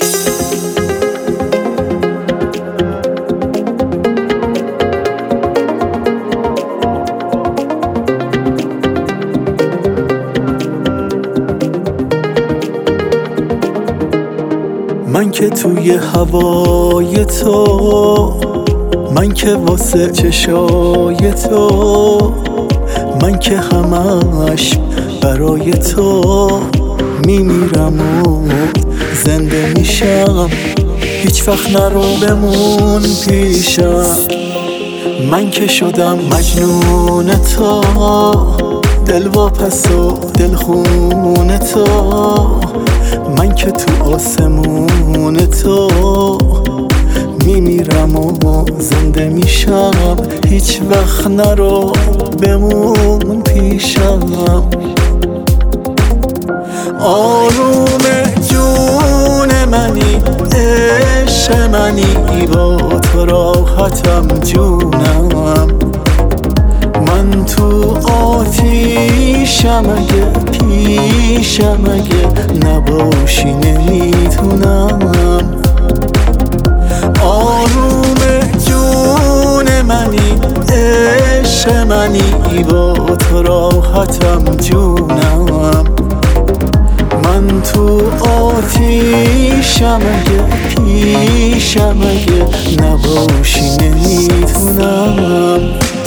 من که توی هوای تو، من که واسه چشای تو، من که همش برای تو میمیرم و زنده میشم. هیچ وقت نرو بمون پیشم. من که شدم مجنون تو، دل واپس و دل خون تو. من که تو آسمون تو میمیرم و زنده میشم. هیچ وقت نرو بمون پیشم. آروم جون منی، عشق منی، با تو راحتم جونم. من تو آتیشم، اگه پیشم اگه نباشی نمیتونم. آروم جون منی، عشق منی، با تو راحتم جونم. من تو آتیشم، اگه پیشم اگه نباشی نمیتونم.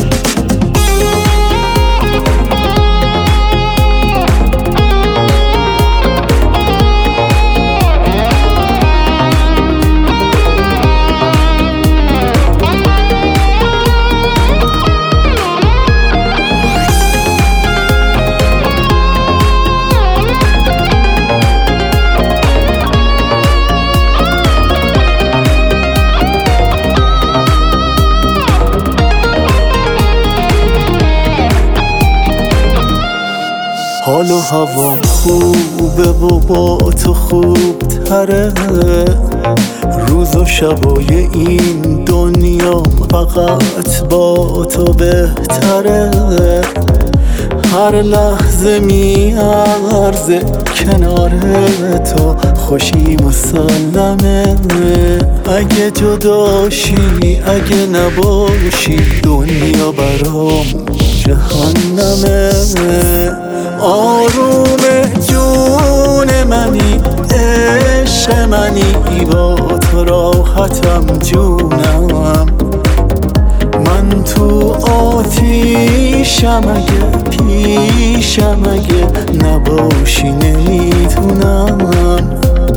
حال و هوا خوبه و با تو خوب تره. روز و شبای این دنیا فقط با تو بهتره. هر لحظه میارزه کنار تو، خوشی مسلمه. اگه جداشی اگه نباشی، دنیا برام جهنمه. آروم جون منی، عشق منی، با تو راحتم جونم. من تو آتیشم، اگه پیشم اگه نباشی نمیتونم.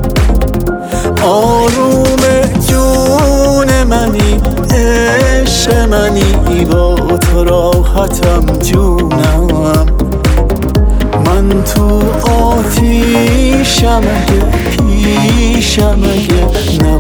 آروم جون منی، عشق منی، با تو راحتم جونم. من تو آتیشم، اگه پیشم اگه